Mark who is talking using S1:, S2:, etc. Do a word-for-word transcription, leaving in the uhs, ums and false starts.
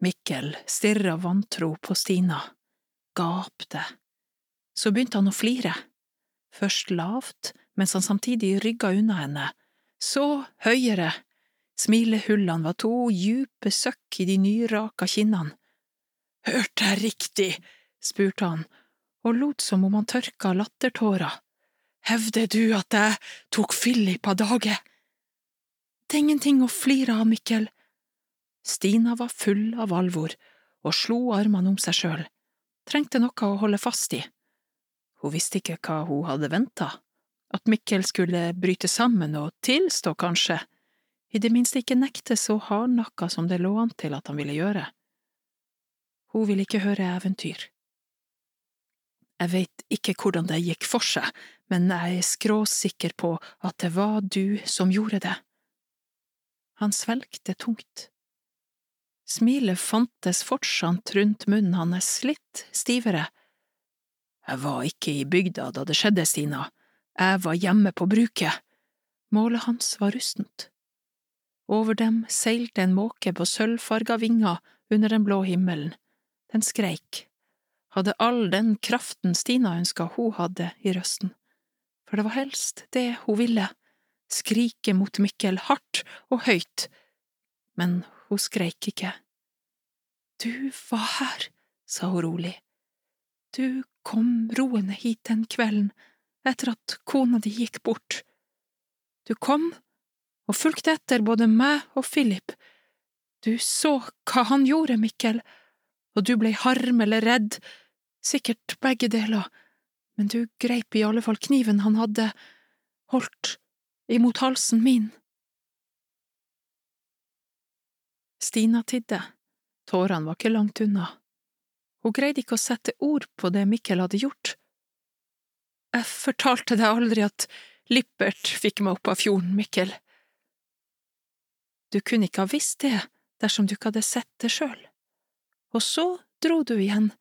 S1: Mikkel stirret vantro på Stina, gapte. Så begynte han å flire, først lavt, mens han samtidig rygget unna henne, så høyere. Smilehullene var to djupe søkk i de nyraka kinnene. «Hørte jeg riktig?» spurte han, og lot som om han tørka lattertårer. «Hevder du at jeg tok Philip av dage?» «Det er ingenting å flire av, Mikkel.» Stina var full av alvor og slo armene om seg selv, trengte noe å holde fast i. Hun visste ikke hva hun hadde ventet, at Mikkel skulle bryte sammen og tilstå kanskje, i det minste ikke nekte så hardnakka som det lå an til at han ville gjøre. Hun ville ikke høre eventyr. «Jeg vet ikke hvordan det gikk for seg, men jeg er skråsikker på at det var du som gjorde det.» Han svelgte tungt. Smilet fantes fortsatt rundt munnen hans litt stivere. «Jeg var ikke i bygda da det skjedde, Stina. Jeg var hjemme på bruket.» Målet hans var rustent. Over dem seilte en måke på sølvfarga vinger under den blå himmelen. Den skreik, hadde all den kraften Stina ønsket hun hadde i røsten. For det var helst det hun ville, skrike mot Mikkel hardt og høyt. Men hun skreik ikke. «Du var her», sa hun rolig. «Du kom roende hit den kvelden, etter at kona di gikk bort. Du kom og fulgte etter både meg og Philip. Du så hva han gjorde, Mikkel, og du ble harm eller redd, sikkert begge deler, men du greip i alle fall kniven han hadde holdt imot halsen min.» Stina tidde. Tårene var ikke langt unna. Hun greide ikke å sette ord på det Mikkel hadde gjort. «Jeg fortalte deg aldri at Lippert fikk meg opp av fjorden, Mikkel.» «Du kunne ikke ha visst det dersom du ikke hadde sett det selv. Og så dro du igjen,